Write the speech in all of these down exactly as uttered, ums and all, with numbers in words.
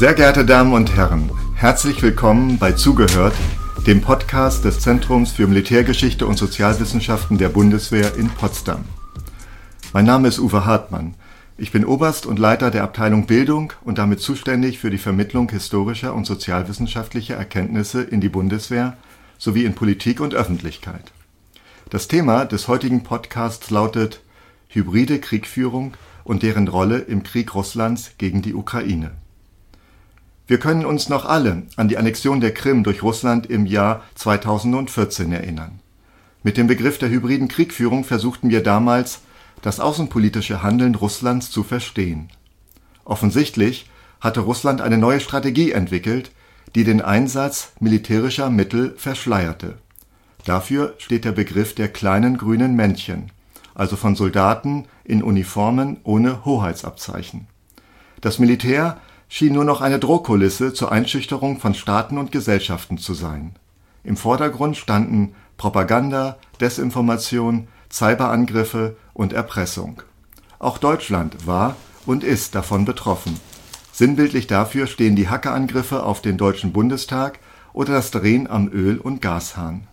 Sehr geehrte Damen und Herren, herzlich willkommen bei Zugehört, dem Podcast des Zentrums für Militärgeschichte und Sozialwissenschaften der Bundeswehr in Potsdam. Mein Name ist Uwe Hartmann. Ich bin Oberst und Leiter der Abteilung Bildung und damit zuständig für die Vermittlung historischer und sozialwissenschaftlicher Erkenntnisse in die Bundeswehr sowie in Politik und Öffentlichkeit. Das Thema des heutigen Podcasts lautet Hybride Kriegführung und deren Rolle im Krieg Russlands gegen die Ukraine. Wir können uns noch alle an die Annexion der Krim durch Russland im Jahr zweitausendvierzehn erinnern. Mit dem Begriff der hybriden Kriegführung versuchten wir damals, das außenpolitische Handeln Russlands zu verstehen. Offensichtlich hatte Russland eine neue Strategie entwickelt, die den Einsatz militärischer Mittel verschleierte. Dafür steht der Begriff der kleinen grünen Männchen, also von Soldaten in Uniformen ohne Hoheitsabzeichen. Das Militär schien nur noch eine Drohkulisse zur Einschüchterung von Staaten und Gesellschaften zu sein. Im Vordergrund standen Propaganda, Desinformation, Cyberangriffe und Erpressung. Auch Deutschland war und ist davon betroffen. Sinnbildlich dafür stehen die Hackerangriffe auf den Deutschen Bundestag oder das Drehen am Öl- und Gashahn.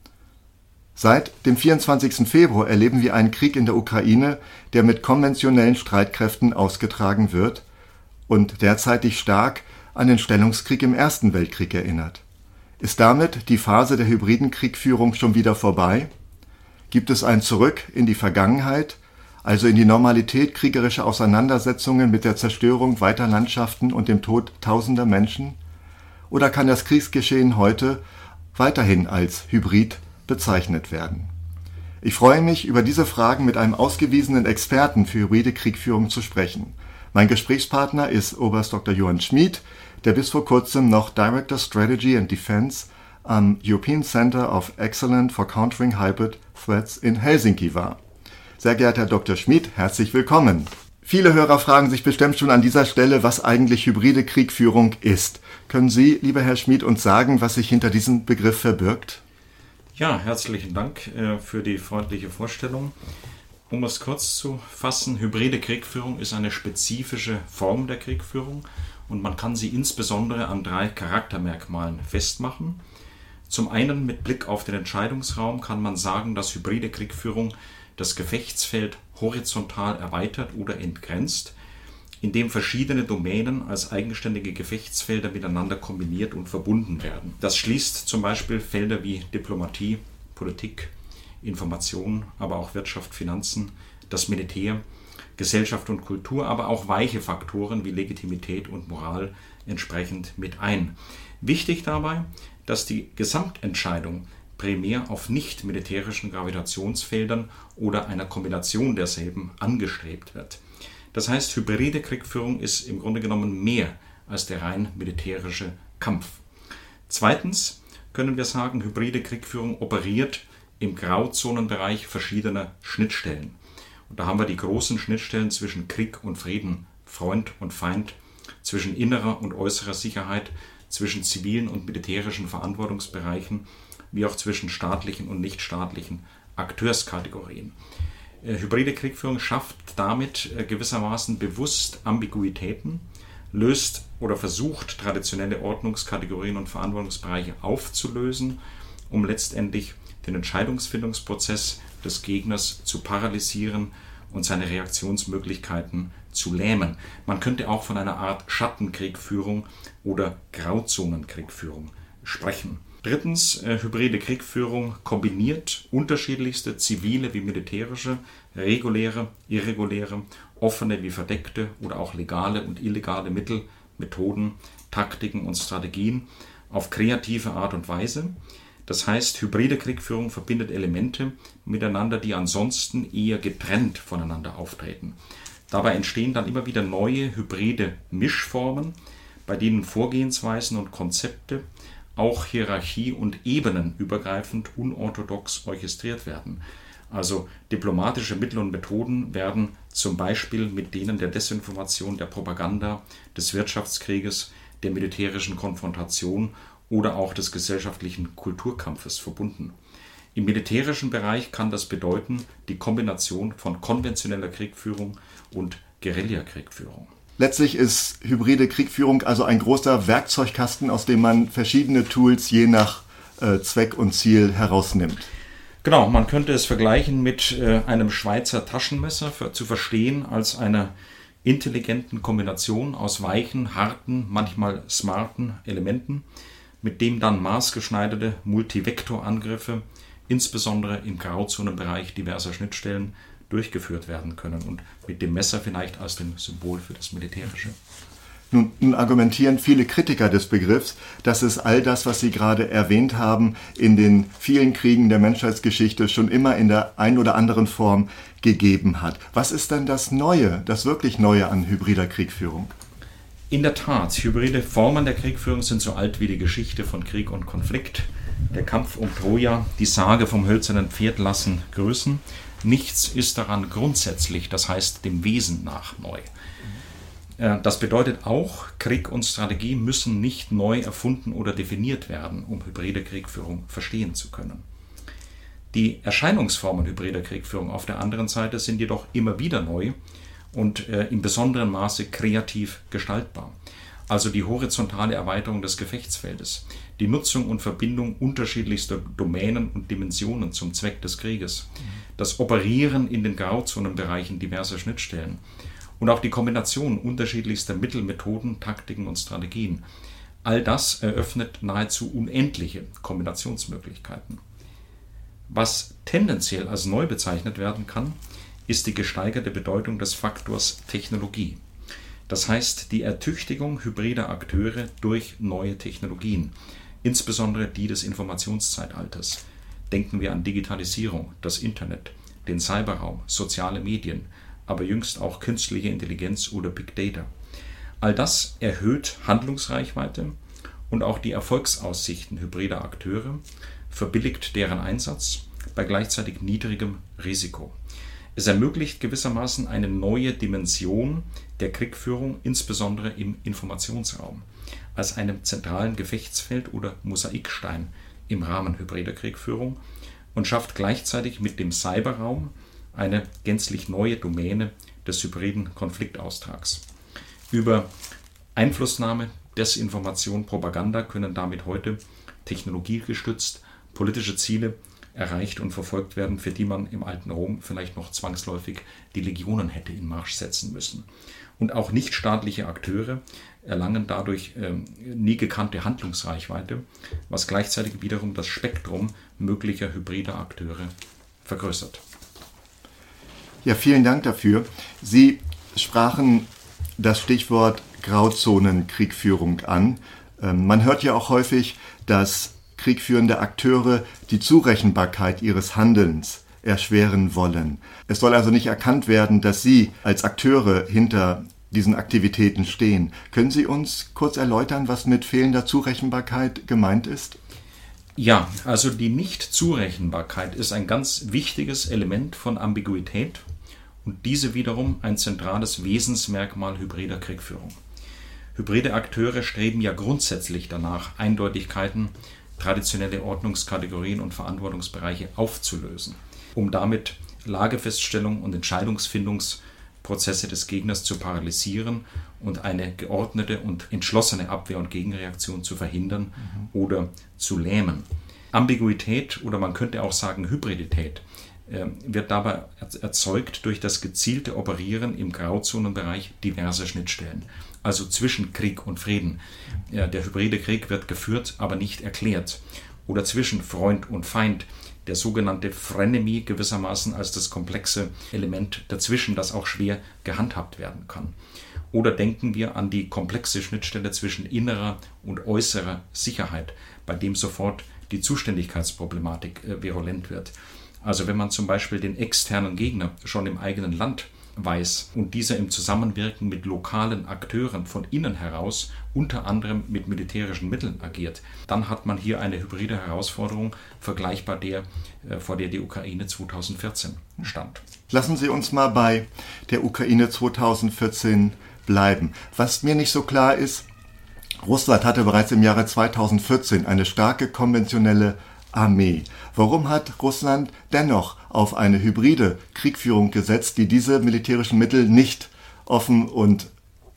Seit dem vierundzwanzigsten Februar erleben wir einen Krieg in der Ukraine, der mit konventionellen Streitkräften ausgetragen wird und derzeitig stark an den Stellungskrieg im Ersten Weltkrieg erinnert. Ist damit die Phase der hybriden Kriegführung schon wieder vorbei? Gibt es ein Zurück in die Vergangenheit, also in die Normalität kriegerischer Auseinandersetzungen mit der Zerstörung weiter Landschaften und dem Tod tausender Menschen? Oder kann das Kriegsgeschehen heute weiterhin als Hybrid bezeichnet werden? Ich freue mich, über diese Fragen mit einem ausgewiesenen Experten für hybride Kriegführung zu sprechen. Mein Gesprächspartner ist Oberst Doktor Johann Schmid, der bis vor kurzem noch Director Strategy and Defense am European Center of Excellence for Countering Hybrid Threats in Helsinki war. Sehr geehrter Herr Doktor Schmid, herzlich willkommen. Viele Hörer fragen sich bestimmt schon an dieser Stelle, was eigentlich hybride Kriegführung ist. Können Sie, lieber Herr Schmid, uns sagen, was sich hinter diesem Begriff verbirgt? Ja, herzlichen Dank äh, für die freundliche Vorstellung. Um es kurz zu fassen, hybride Kriegführung ist eine spezifische Form der Kriegführung und man kann sie insbesondere an drei Charaktermerkmalen festmachen. Zum einen mit Blick auf den Entscheidungsraum kann man sagen, dass hybride Kriegführung das Gefechtsfeld horizontal erweitert oder entgrenzt, indem verschiedene Domänen als eigenständige Gefechtsfelder miteinander kombiniert und verbunden werden. Das schließt zum Beispiel Felder wie Diplomatie, Politik, Information, aber auch Wirtschaft, Finanzen, das Militär, Gesellschaft und Kultur, aber auch weiche Faktoren wie Legitimität und Moral entsprechend mit ein. Wichtig dabei, dass die Gesamtentscheidung primär auf nicht-militärischen Gravitationsfeldern oder einer Kombination derselben angestrebt wird. Das heißt, hybride Kriegführung ist im Grunde genommen mehr als der rein militärische Kampf. Zweitens können wir sagen, hybride Kriegführung operiert im Grauzonenbereich verschiedener Schnittstellen. Und da haben wir die großen Schnittstellen zwischen Krieg und Frieden, Freund und Feind, zwischen innerer und äußerer Sicherheit, zwischen zivilen und militärischen Verantwortungsbereichen, wie auch zwischen staatlichen und nichtstaatlichen Akteurskategorien. Hybride Kriegführung schafft damit gewissermaßen bewusst Ambiguitäten, löst oder versucht traditionelle Ordnungskategorien und Verantwortungsbereiche aufzulösen, um letztendlich den Entscheidungsfindungsprozess des Gegners zu paralysieren und seine Reaktionsmöglichkeiten zu lähmen. Man könnte auch von einer Art Schattenkriegführung oder Grauzonenkriegführung sprechen. Drittens, äh, hybride Kriegführung kombiniert unterschiedlichste zivile wie militärische, reguläre, irreguläre, offene wie verdeckte oder auch legale und illegale Mittel, Methoden, Taktiken und Strategien auf kreative Art und Weise. Das heißt, hybride Kriegführung verbindet Elemente miteinander, die ansonsten eher getrennt voneinander auftreten. Dabei entstehen dann immer wieder neue hybride Mischformen, bei denen Vorgehensweisen und Konzepte auch hierarchie- und ebenenübergreifend unorthodox orchestriert werden. Also diplomatische Mittel und Methoden werden zum Beispiel mit denen der Desinformation, der Propaganda, des Wirtschaftskrieges, der militärischen Konfrontation oder auch des gesellschaftlichen Kulturkampfes verbunden. Im militärischen Bereich kann das bedeuten die Kombination von konventioneller Kriegführung und Guerillakriegführung. Letztlich ist hybride Kriegführung also ein großer Werkzeugkasten, aus dem man verschiedene Tools je nach äh, Zweck und Ziel herausnimmt. Genau, man könnte es vergleichen mit äh, einem Schweizer Taschenmesser, für, zu verstehen als einer intelligenten Kombination aus weichen, harten, manchmal smarten Elementen, mit dem dann maßgeschneiderte Multivektorangriffe, insbesondere im Grauzonenbereich diverser Schnittstellen, durchgeführt werden können und mit dem Messer vielleicht als dem Symbol für das Militärische. Nun, nun argumentieren viele Kritiker des Begriffs, dass es all das, was Sie gerade erwähnt haben, in den vielen Kriegen der Menschheitsgeschichte schon immer in der ein oder anderen Form gegeben hat. Was ist denn das Neue, das wirklich Neue an hybrider Kriegführung? In der Tat, hybride Formen der Kriegführung sind so alt wie die Geschichte von Krieg und Konflikt. Der Kampf um Troja, die Sage vom hölzernen Pferd lassen grüßen. Nichts ist daran grundsätzlich, das heißt dem Wesen nach, neu. Das bedeutet auch, Krieg und Strategie müssen nicht neu erfunden oder definiert werden, um hybride Kriegführung verstehen zu können. Die Erscheinungsformen hybrider Kriegführung auf der anderen Seite sind jedoch immer wieder neu und äh, in besonderem Maße kreativ gestaltbar. Also die horizontale Erweiterung des Gefechtsfeldes, die Nutzung und Verbindung unterschiedlichster Domänen und Dimensionen zum Zweck des Krieges, das Operieren in den Grauzonenbereichen diverser Schnittstellen und auch die Kombination unterschiedlichster Mittel, Methoden, Taktiken und Strategien. All das eröffnet nahezu unendliche Kombinationsmöglichkeiten. Was tendenziell als neu bezeichnet werden kann, ist die gesteigerte Bedeutung des Faktors Technologie. Das heißt, die Ertüchtigung hybrider Akteure durch neue Technologien, insbesondere die des Informationszeitalters. Denken wir an Digitalisierung, das Internet, den Cyberraum, soziale Medien, aber jüngst auch künstliche Intelligenz oder Big Data. All das erhöht Handlungsreichweite und auch die Erfolgsaussichten hybrider Akteure, verbilligt deren Einsatz bei gleichzeitig niedrigem Risiko. Es ermöglicht gewissermaßen eine neue Dimension der Kriegführung, insbesondere im Informationsraum, als einem zentralen Gefechtsfeld oder Mosaikstein im Rahmen hybrider Kriegführung und schafft gleichzeitig mit dem Cyberraum eine gänzlich neue Domäne des hybriden Konfliktaustrags. Über Einflussnahme, Desinformation, Propaganda können damit heute technologiegestützt politische Ziele erreicht und verfolgt werden, für die man im alten Rom vielleicht noch zwangsläufig die Legionen hätte in Marsch setzen müssen. Und auch nichtstaatliche Akteure erlangen dadurch ähm, nie gekannte Handlungsreichweite, was gleichzeitig wiederum das Spektrum möglicher hybrider Akteure vergrößert. Ja, vielen Dank dafür. Sie sprachen das Stichwort Grauzone-Kriegführung an. Ähm, man hört ja auch häufig, dass kriegführende Akteure die Zurechenbarkeit ihres Handelns erschweren wollen. Es soll also nicht erkannt werden, dass Sie als Akteure hinter diesen Aktivitäten stehen. Können Sie uns kurz erläutern, was mit fehlender Zurechenbarkeit gemeint ist? Ja, also die Nicht-Zurechenbarkeit ist ein ganz wichtiges Element von Ambiguität und diese wiederum ein zentrales Wesensmerkmal hybrider Kriegführung. Hybride Akteure streben ja grundsätzlich danach, Eindeutigkeiten, traditionelle Ordnungskategorien und Verantwortungsbereiche aufzulösen, um damit Lagefeststellung und Entscheidungsfindungsprozesse des Gegners zu paralysieren und eine geordnete und entschlossene Abwehr- und Gegenreaktion zu verhindern mhm. oder zu lähmen. Ambiguität oder man könnte auch sagen Hybridität äh, wird dabei erzeugt durch das gezielte Operieren im Grauzonenbereich diverser Schnittstellen. Also zwischen Krieg und Frieden. Ja, der hybride Krieg wird geführt, aber nicht erklärt. Oder zwischen Freund und Feind. Der sogenannte Frenemy gewissermaßen als das komplexe Element dazwischen, das auch schwer gehandhabt werden kann. Oder denken wir an die komplexe Schnittstelle zwischen innerer und äußerer Sicherheit, bei dem sofort die Zuständigkeitsproblematik äh, virulent wird. Also wenn man zum Beispiel den externen Gegner schon im eigenen Land weiß und dieser im Zusammenwirken mit lokalen Akteuren von innen heraus, unter anderem mit militärischen Mitteln agiert, dann hat man hier eine hybride Herausforderung, vergleichbar der, vor der die Ukraine zweitausendvierzehn stand. Lassen Sie uns mal bei der Ukraine zweitausendvierzehn bleiben. Was mir nicht so klar ist, Russland hatte bereits im Jahre zweitausendvierzehn eine starke konventionelle Armee. Warum hat Russland dennoch auf eine hybride Kriegführung gesetzt, die diese militärischen Mittel nicht offen und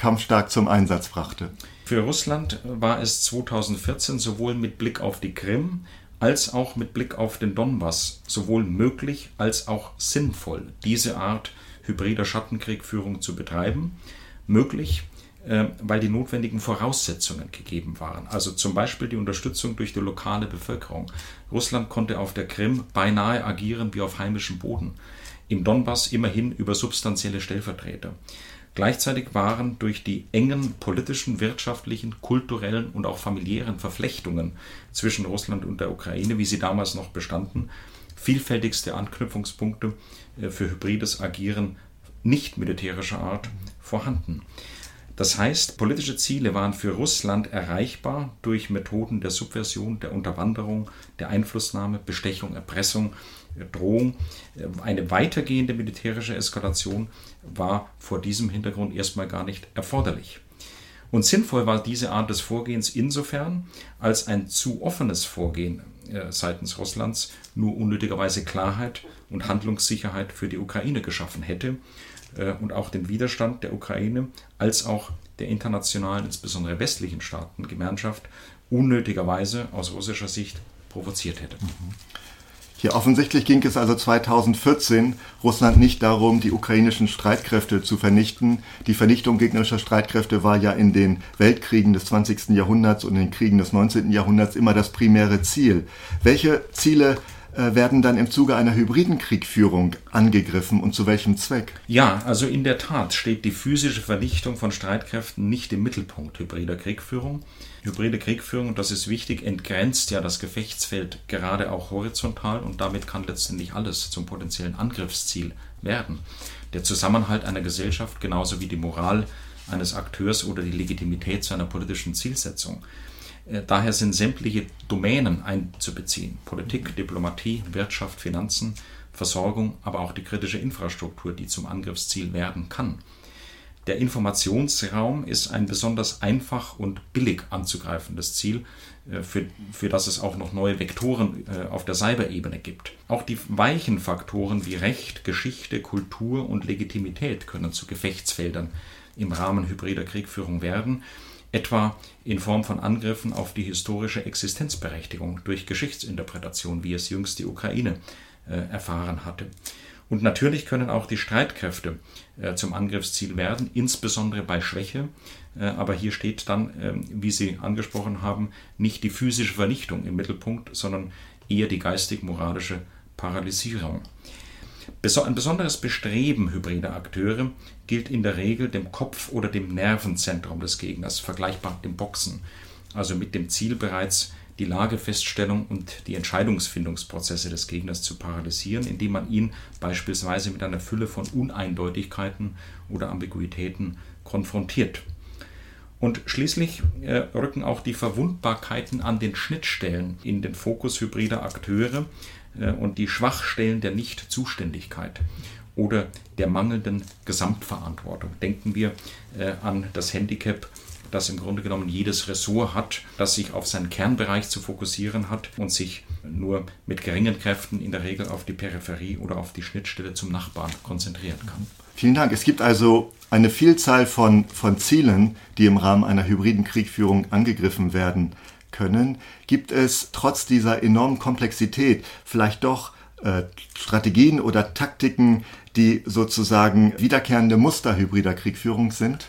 kampfstark zum Einsatz brachte. Für Russland war es zweitausendvierzehn sowohl mit Blick auf die Krim als auch mit Blick auf den Donbass sowohl möglich als auch sinnvoll, diese Art hybrider Schattenkriegführung zu betreiben. Möglich, äh, weil die notwendigen Voraussetzungen gegeben waren. Also zum Beispiel die Unterstützung durch die lokale Bevölkerung. Russland konnte auf der Krim beinahe agieren wie auf heimischem Boden. Im Donbass immerhin über substanzielle Stellvertreter. Gleichzeitig waren durch die engen politischen, wirtschaftlichen, kulturellen und auch familiären Verflechtungen zwischen Russland und der Ukraine, wie sie damals noch bestanden, vielfältigste Anknüpfungspunkte für hybrides Agieren nicht militärischer Art vorhanden. Das heißt, politische Ziele waren für Russland erreichbar durch Methoden der Subversion, der Unterwanderung, der Einflussnahme, Bestechung, Erpressung, Drohung. Eine weitergehende militärische Eskalation war vor diesem Hintergrund erstmal gar nicht erforderlich. Und sinnvoll war diese Art des Vorgehens insofern, als ein zu offenes Vorgehen äh, seitens Russlands nur unnötigerweise Klarheit und Handlungssicherheit für die Ukraine geschaffen hätte äh, und auch den Widerstand der Ukraine als auch der internationalen, insbesondere westlichen Staaten, Gemeinschaft unnötigerweise aus russischer Sicht provoziert hätte. Mhm. Hier offensichtlich ging es also zweitausendvierzehn Russland nicht darum, die ukrainischen Streitkräfte zu vernichten. Die Vernichtung gegnerischer Streitkräfte war ja in den Weltkriegen des zwanzigsten Jahrhunderts und in den Kriegen des neunzehnten Jahrhunderts immer das primäre Ziel. Welche Ziele äh, werden dann im Zuge einer hybriden Kriegführung angegriffen und zu welchem Zweck? Ja, also in der Tat steht die physische Vernichtung von Streitkräften nicht im Mittelpunkt hybrider Kriegführung. Hybride Kriegführung, und das ist wichtig, entgrenzt ja das Gefechtsfeld gerade auch horizontal und damit kann letztendlich alles zum potenziellen Angriffsziel werden. Der Zusammenhalt einer Gesellschaft genauso wie die Moral eines Akteurs oder die Legitimität seiner politischen Zielsetzung. Daher sind sämtliche Domänen einzubeziehen. Politik, Diplomatie, Wirtschaft, Finanzen, Versorgung, aber auch die kritische Infrastruktur, die zum Angriffsziel werden kann. Der Informationsraum ist ein besonders einfach und billig anzugreifendes Ziel, für, für das es auch noch neue Vektoren auf der Cyberebene gibt. Auch die weichen Faktoren wie Recht, Geschichte, Kultur und Legitimität können zu Gefechtsfeldern im Rahmen hybrider Kriegführung werden, etwa in Form von Angriffen auf die historische Existenzberechtigung durch Geschichtsinterpretation, wie es jüngst die Ukraine äh, erfahren hatte. Und natürlich können auch die Streitkräfte äh, zum Angriffsziel werden, insbesondere bei Schwäche. Äh, aber hier steht dann, äh, wie Sie angesprochen haben, nicht die physische Vernichtung im Mittelpunkt, sondern eher die geistig-moralische Paralysierung. Beso- ein besonderes Bestreben hybrider Akteure gilt in der Regel dem Kopf- oder dem Nervenzentrum des Gegners, vergleichbar dem Boxen, also mit dem Ziel bereits die Lagefeststellung und die Entscheidungsfindungsprozesse des Gegners zu paralysieren, indem man ihn beispielsweise mit einer Fülle von Uneindeutigkeiten oder Ambiguitäten konfrontiert. Und schließlich äh, rücken auch die Verwundbarkeiten an den Schnittstellen in den Fokus hybrider Akteure äh, und die Schwachstellen der Nichtzuständigkeit oder der mangelnden Gesamtverantwortung. Denken wir äh, an das Handicap, das im Grunde genommen jedes Ressort hat, das sich auf seinen Kernbereich zu fokussieren hat und sich nur mit geringen Kräften in der Regel auf die Peripherie oder auf die Schnittstelle zum Nachbarn konzentrieren kann. Vielen Dank. Es gibt also eine Vielzahl von, von Zielen, die im Rahmen einer hybriden Kriegführung angegriffen werden können. Gibt es trotz dieser enormen Komplexität vielleicht doch äh, Strategien oder Taktiken, die sozusagen wiederkehrende Muster hybrider Kriegführung sind?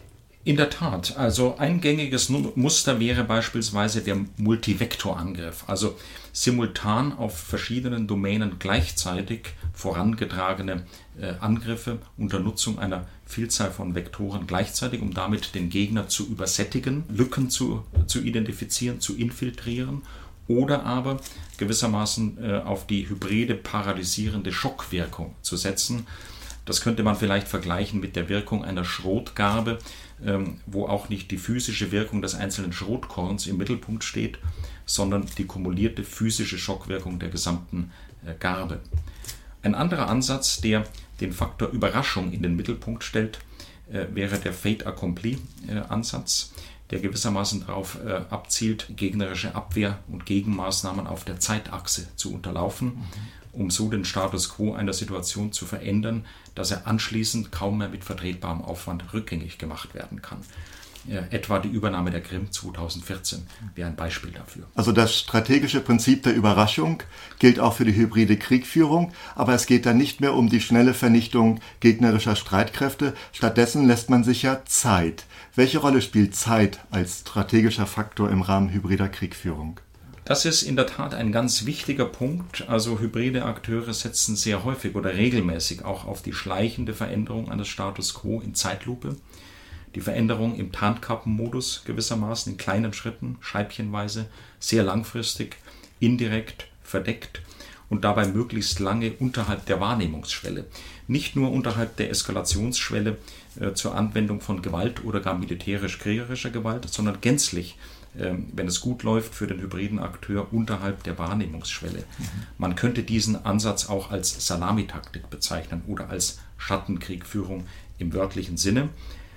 In der Tat, also ein gängiges Muster wäre beispielsweise der Multivektorangriff, also simultan auf verschiedenen Domänen gleichzeitig vorangetragene äh, Angriffe unter Nutzung einer Vielzahl von Vektoren gleichzeitig, um damit den Gegner zu übersättigen, Lücken zu, zu identifizieren, zu infiltrieren oder aber gewissermaßen äh, auf die hybride paralysierende Schockwirkung zu setzen. Das könnte man vielleicht vergleichen mit der Wirkung einer Schrotgarbe, ähm, wo auch nicht die physische Wirkung des einzelnen Schrotkorns im Mittelpunkt steht, sondern die kumulierte physische Schockwirkung der gesamten äh, Garbe. Ein anderer Ansatz, der den Faktor Überraschung in den Mittelpunkt stellt, äh, wäre der Fait accompli-Ansatz. der gewissermaßen darauf äh, abzielt, gegnerische Abwehr- und Gegenmaßnahmen auf der Zeitachse zu unterlaufen, mhm. um so den Status quo einer Situation zu verändern, dass er anschließend kaum mehr mit vertretbarem Aufwand rückgängig gemacht werden kann. Äh, etwa die Übernahme der Krim zweitausendvierzehn wäre ein Beispiel dafür. Also das strategische Prinzip der Überraschung gilt auch für die hybride Kriegführung, aber es geht dann nicht mehr um die schnelle Vernichtung gegnerischer Streitkräfte. Stattdessen lässt man sich ja Zeit. Welche Rolle spielt Zeit als strategischer Faktor im Rahmen hybrider Kriegführung? Das ist in der Tat ein ganz wichtiger Punkt. Also hybride Akteure setzen sehr häufig oder regelmäßig auch auf die schleichende Veränderung eines Status quo in Zeitlupe. Die Veränderung im Tarnkappenmodus gewissermaßen in kleinen Schritten, scheibchenweise, sehr langfristig, indirekt, verdeckt und dabei möglichst lange unterhalb der Wahrnehmungsschwelle. Nicht nur unterhalb der Eskalationsschwelle äh, zur Anwendung von Gewalt oder gar militärisch-kriegerischer Gewalt, sondern gänzlich, äh, wenn es gut läuft, für den hybriden Akteur unterhalb der Wahrnehmungsschwelle. Mhm. Man könnte diesen Ansatz auch als Salamitaktik bezeichnen oder als Schattenkriegführung im wörtlichen Sinne.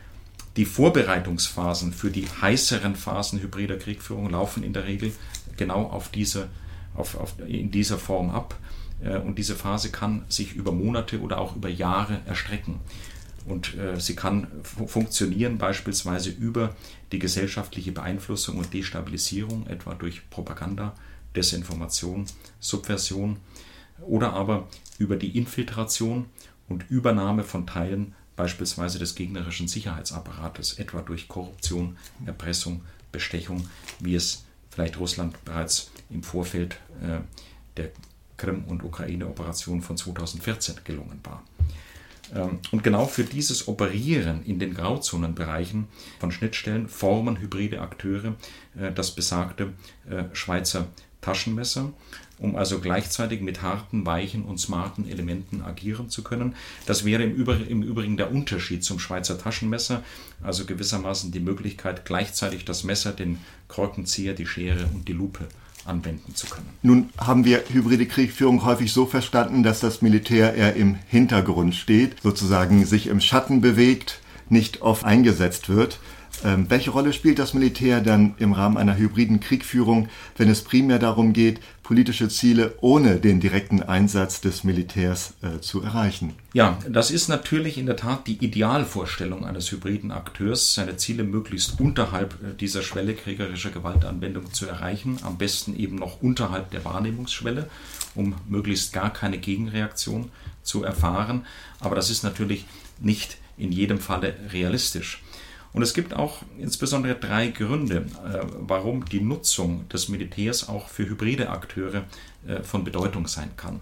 Die Vorbereitungsphasen für die heißeren Phasen hybrider Kriegführung laufen in der Regel genau auf diese, auf, auf, in dieser Form ab. Und diese Phase kann sich über Monate oder auch über Jahre erstrecken. Und äh, sie kann f- funktionieren beispielsweise über die gesellschaftliche Beeinflussung und Destabilisierung, etwa durch Propaganda, Desinformation, Subversion oder aber über die Infiltration und Übernahme von Teilen beispielsweise des gegnerischen Sicherheitsapparates, etwa durch Korruption, Erpressung, Bestechung, wie es vielleicht Russland bereits im Vorfeld äh, der Krim- und Ukraine-Operation von zweitausendvierzehn gelungen war. Ähm, und genau für dieses Operieren in den Grauzonenbereichen von Schnittstellen formen hybride Akteure äh, das besagte äh, Schweizer Taschenmesser, um also gleichzeitig mit harten, weichen und smarten Elementen agieren zu können. Das wäre im, Übr- im Übrigen der Unterschied zum Schweizer Taschenmesser, also gewissermaßen die Möglichkeit, gleichzeitig das Messer, den Korkenzieher, die Schere und die Lupe anwenden zu können. Nun haben wir hybride Kriegführung häufig so verstanden, dass das Militär eher im Hintergrund steht, sozusagen sich im Schatten bewegt, nicht oft eingesetzt wird. Ähm, welche Rolle spielt das Militär dann im Rahmen einer hybriden Kriegführung, wenn es primär darum geht, politische Ziele ohne den direkten Einsatz des Militärs äh, zu erreichen? Ja, das ist natürlich in der Tat die Idealvorstellung eines hybriden Akteurs, seine Ziele möglichst unterhalb dieser Schwelle kriegerischer Gewaltanwendung zu erreichen, am besten eben noch unterhalb der Wahrnehmungsschwelle, um möglichst gar keine Gegenreaktion zu erfahren. Aber das ist natürlich nicht in jedem Falle realistisch. Und es gibt auch insbesondere drei Gründe, äh, warum die Nutzung des Militärs auch für hybride Akteure äh, von Bedeutung sein kann.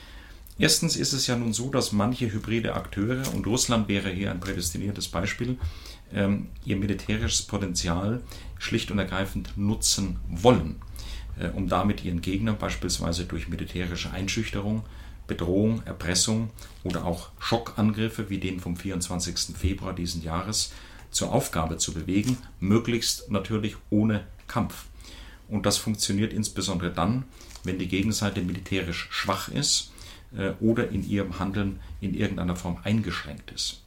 Erstens ist es ja nun so, dass manche hybride Akteure, und Russland wäre hier ein prädestiniertes Beispiel, ähm, ihr militärisches Potenzial schlicht und ergreifend nutzen wollen, äh, um damit ihren Gegner beispielsweise durch militärische Einschüchterung, Bedrohung, Erpressung oder auch Schockangriffe wie den vom vierundzwanzigsten Februar diesen Jahres zur Aufgabe zu bewegen, möglichst natürlich ohne Kampf. Und das funktioniert insbesondere dann, wenn die Gegenseite militärisch schwach ist äh, oder in ihrem Handeln in irgendeiner Form eingeschränkt ist.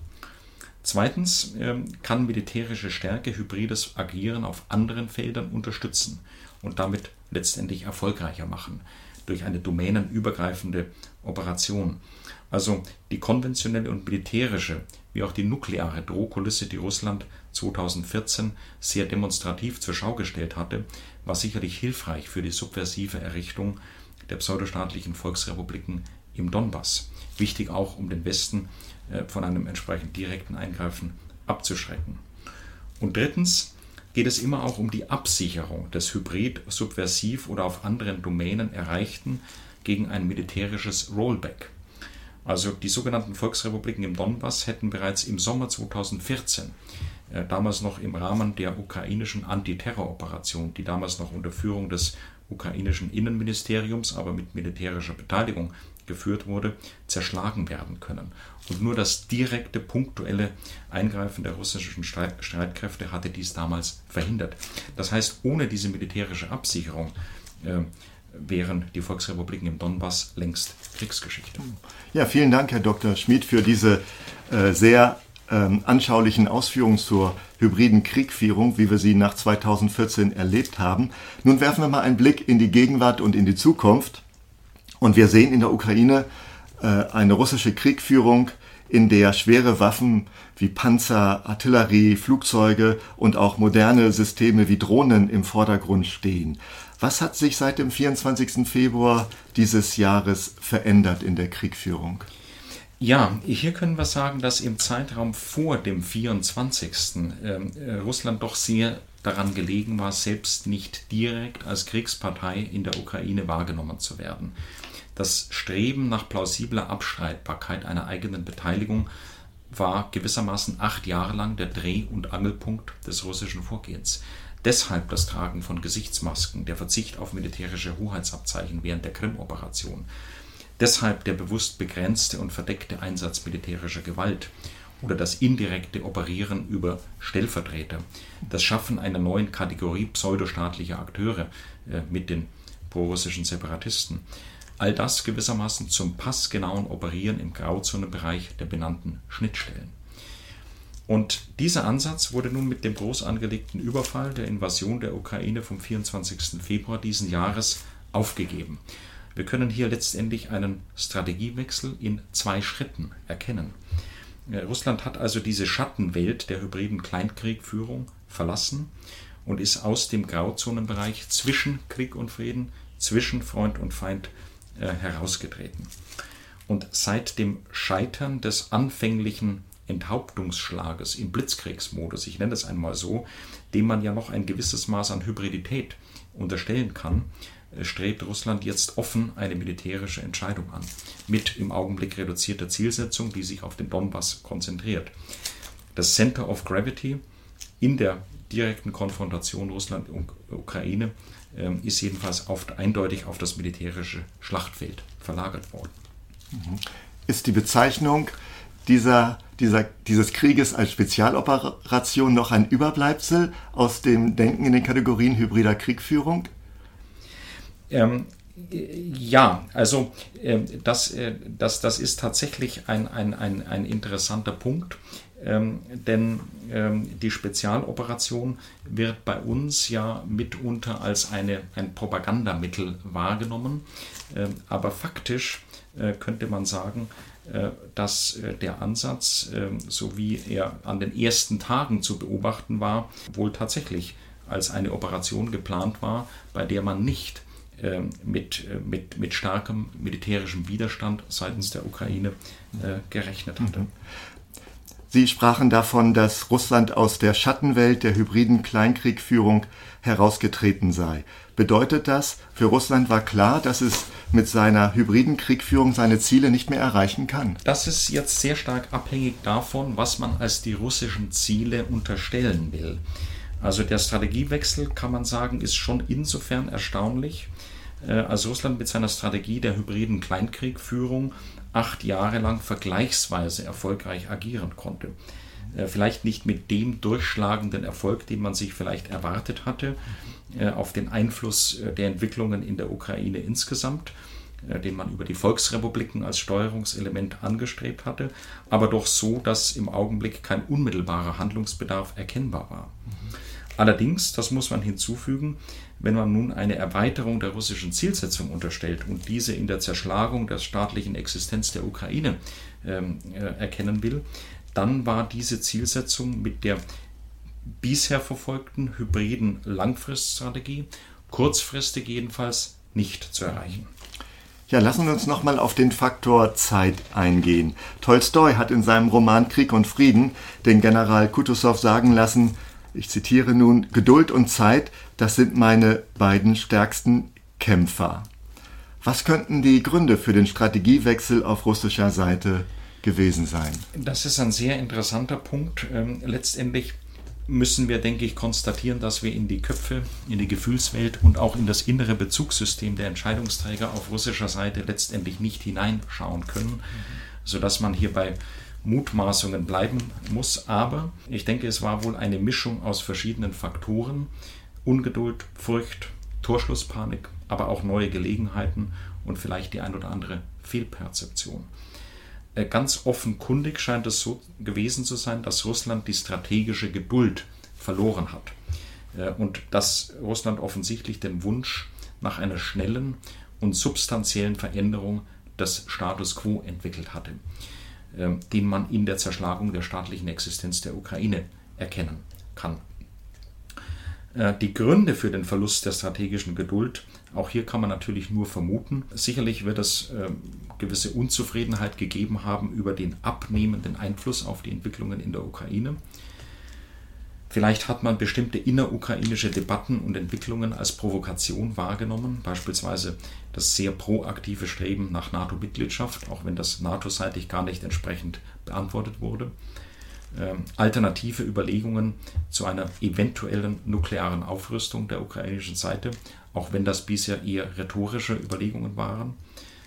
Zweitens äh, kann militärische Stärke hybrides Agieren auf anderen Feldern unterstützen und damit letztendlich erfolgreicher machen durch eine domänenübergreifende Operation. Also die konventionelle und militärische wie auch die nukleare Drohkulisse, die Russland zweitausendvierzehn sehr demonstrativ zur Schau gestellt hatte, war sicherlich hilfreich für die subversive Errichtung der pseudostaatlichen Volksrepubliken im Donbass. Wichtig auch, um den Westen äh, von einem entsprechend direkten Eingreifen abzuschrecken. Und drittens geht es immer auch um die Absicherung des hybrid, subversiv oder auf anderen Domänen Erreichten gegen ein militärisches Rollback. Also die sogenannten Volksrepubliken im Donbass hätten bereits im Sommer zweitausendvierzehn, äh, damals noch im Rahmen der ukrainischen Antiterroroperation, die damals noch unter Führung des ukrainischen Innenministeriums, aber mit militärischer Beteiligung geführt wurde, zerschlagen werden können. Und nur das direkte, punktuelle Eingreifen der russischen Streitkräfte hatte dies damals verhindert. Das heißt, ohne diese militärische Absicherung äh, wären die Volksrepubliken im Donbass längst Kriegsgeschichte. Ja, vielen Dank, Herr Doktor Schmid, für diese äh, sehr ähm, anschaulichen Ausführungen zur hybriden Kriegführung, wie wir sie nach zweitausendvierzehn erlebt haben. Nun werfen wir mal einen Blick in die Gegenwart und in die Zukunft. Und wir sehen in der Ukraine äh, eine russische Kriegführung, in der schwere Waffen wie Panzer, Artillerie, Flugzeuge und auch moderne Systeme wie Drohnen im Vordergrund stehen. Was hat sich seit dem vierundzwanzigsten Februar dieses Jahres verändert in der Kriegführung? Ja, hier können wir sagen, dass im Zeitraum vor dem vierundzwanzigsten Äh, Russland doch sehr daran gelegen war, selbst nicht direkt als Kriegspartei in der Ukraine wahrgenommen zu werden. Das Streben nach plausibler Abstreitbarkeit einer eigenen Beteiligung war gewissermaßen acht Jahre lang der Dreh- und Angelpunkt des russischen Vorgehens. Deshalb das Tragen von Gesichtsmasken, der Verzicht auf militärische Hoheitsabzeichen während der Krim-Operation. Deshalb der bewusst begrenzte und verdeckte Einsatz militärischer Gewalt oder das indirekte Operieren über Stellvertreter, das Schaffen einer neuen Kategorie pseudostaatlicher Akteure äh, mit den prorussischen Separatisten. All das gewissermaßen zum passgenauen Operieren im Grauzonenbereich der benannten Schnittstellen. Und dieser Ansatz wurde nun mit dem groß angelegten Überfall der Invasion der Ukraine vom vierundzwanzigsten Februar diesen Jahres aufgegeben. Wir können hier letztendlich einen Strategiewechsel in zwei Schritten erkennen. Russland hat also diese Schattenwelt der hybriden Kleinkriegführung verlassen und ist aus dem Grauzonenbereich zwischen Krieg und Frieden, zwischen Freund und Feind äh, herausgetreten. Und seit dem Scheitern des anfänglichen Enthauptungsschlages im Blitzkriegsmodus, ich nenne es einmal so, dem man ja noch ein gewisses Maß an Hybridität unterstellen kann, strebt Russland jetzt offen eine militärische Entscheidung an, mit im Augenblick reduzierter Zielsetzung, die sich auf den Donbass konzentriert. Das Center of Gravity in der direkten Konfrontation Russland und Ukraine äh, ist jedenfalls oft eindeutig auf das militärische Schlachtfeld verlagert worden. Ist die Bezeichnung dieser, dieser, dieses Krieges als Spezialoperation noch ein Überbleibsel aus dem Denken in den Kategorien hybrider Kriegführung? Ähm, ja, also äh, das, äh, das, das ist tatsächlich ein, ein, ein, ein interessanter Punkt, ähm, denn ähm, die Spezialoperation wird bei uns ja mitunter als eine, ein Propagandamittel wahrgenommen, äh, aber faktisch äh, könnte man sagen, äh, dass äh, der Ansatz, äh, so wie er an den ersten Tagen zu beobachten war, wohl tatsächlich als eine Operation geplant war, bei der man nicht Mit, mit, mit starkem militärischem Widerstand seitens der Ukraine äh, gerechnet hatte. Sie sprachen davon, dass Russland aus der Schattenwelt der hybriden Kleinkriegführung herausgetreten sei. Bedeutet das, für Russland war klar, dass es mit seiner hybriden Kriegführung seine Ziele nicht mehr erreichen kann? Das ist jetzt sehr stark abhängig davon, was man als die russischen Ziele unterstellen will. Also der Strategiewechsel, kann man sagen, ist schon insofern erstaunlich, als Russland mit seiner Strategie der hybriden Kleinkriegführung acht Jahre lang vergleichsweise erfolgreich agieren konnte. Vielleicht nicht mit dem durchschlagenden Erfolg, den man sich vielleicht erwartet hatte, auf den Einfluss der Entwicklungen in der Ukraine insgesamt, den man über die Volksrepubliken als Steuerungselement angestrebt hatte, aber doch so, dass im Augenblick kein unmittelbarer Handlungsbedarf erkennbar war. Allerdings, das muss man hinzufügen, wenn man nun eine Erweiterung der russischen Zielsetzung unterstellt und diese in der Zerschlagung der staatlichen Existenz der Ukraine ähm, äh, erkennen will, dann war diese Zielsetzung mit der bisher verfolgten hybriden Langfriststrategie kurzfristig jedenfalls nicht zu erreichen. Ja, lassen wir uns nochmal auf den Faktor Zeit eingehen. Tolstoi hat in seinem Roman Krieg und Frieden den General Kutusow sagen lassen, ich zitiere nun, Geduld und Zeit, das sind meine beiden stärksten Kämpfer. Was könnten die Gründe für den Strategiewechsel auf russischer Seite gewesen sein? Das ist ein sehr interessanter Punkt. Ähm, letztendlich müssen wir, denke ich, konstatieren, dass wir in die Köpfe, in die Gefühlswelt und auch in das innere Bezugssystem der Entscheidungsträger auf russischer Seite letztendlich nicht hineinschauen können, sodass man hierbei Mutmaßungen bleiben muss, aber ich denke, es war wohl eine Mischung aus verschiedenen Faktoren, Ungeduld, Furcht, Torschlusspanik, aber auch neue Gelegenheiten und vielleicht die ein oder andere Fehlperzeption. Ganz offenkundig scheint es so gewesen zu sein, dass Russland die strategische Geduld verloren hat und dass Russland offensichtlich den Wunsch nach einer schnellen und substanziellen Veränderung des Status quo entwickelt hatte, den man in der Zerschlagung der staatlichen Existenz der Ukraine erkennen kann. Die Gründe für den Verlust der strategischen Geduld, auch hier kann man natürlich nur vermuten. Sicherlich wird es äh, gewisse Unzufriedenheit gegeben haben über den abnehmenden Einfluss auf die Entwicklungen in der Ukraine. Vielleicht hat man bestimmte innerukrainische Debatten und Entwicklungen als Provokation wahrgenommen, beispielsweise das sehr proaktive Streben nach NATO-Mitgliedschaft, auch wenn das NATO-seitig gar nicht entsprechend beantwortet wurde. Alternative Überlegungen zu einer eventuellen nuklearen Aufrüstung der ukrainischen Seite, auch wenn das bisher eher rhetorische Überlegungen waren.